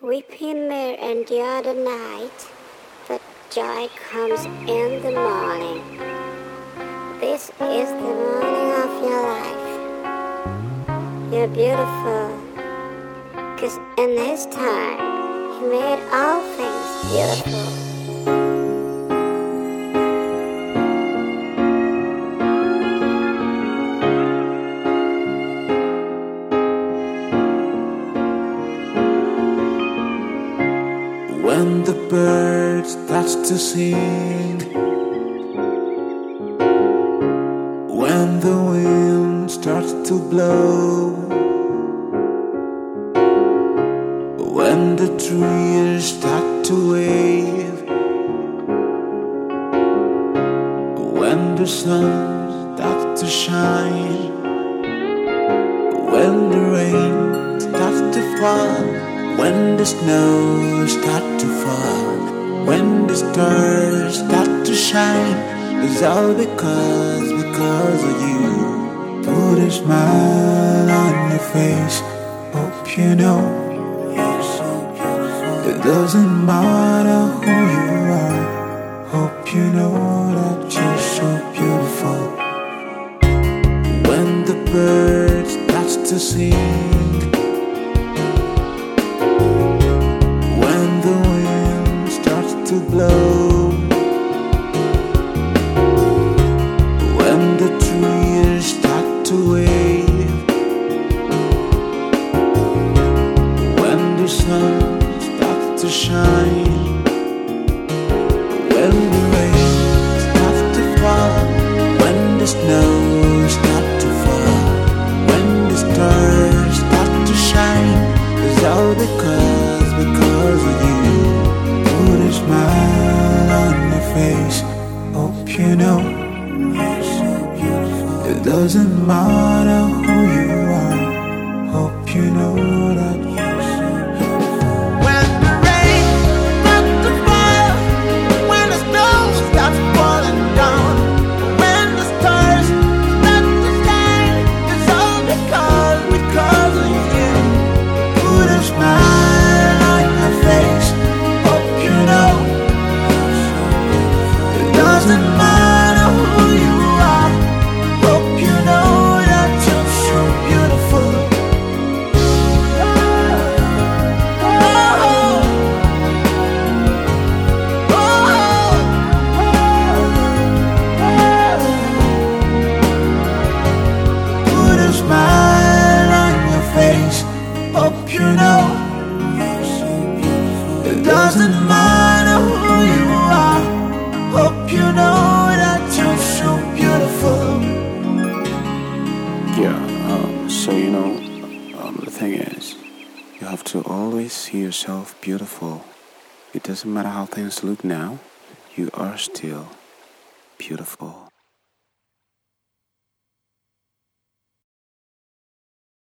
Weeping may endure the night, but joy comes in the morning. This is the morning of your life. You're beautiful, 'cause in His time, He made all things beautiful. When the bird starts to sing, when the wind starts to blow, when the trees start to wave, when the sun starts to shine, when the rain starts to fall, when the snow starts to fall, when the stars start to shine, it's all because of you. Put a smile on your face, hope you know you're so beautiful. It doesn't matter who you are, hope you know that you're so beautiful. When the bird starts to sing, to blow, when the trees start to wave, when the sun starts to shine, when the rain starts to fall, when the snow starts to fall, when the stars start to shine, it's all because of you. Put a smile on your face, hope you know you're so beautiful. It doesn't matter who you are, hope you know that you're so beautiful. When the rain starts to fall, when the snow starts falling down, when the stars start to shine, it's all because of you. Put a smile on your face, doesn't matter who you are, hope you know that you're so beautiful. Put a smile on your face, hope you know you're so beautiful. It doesn't matter who you are, hope you know that you're so beautiful. Yeah, the thing is, you have to always see yourself beautiful. It doesn't matter how things look now, you are still beautiful.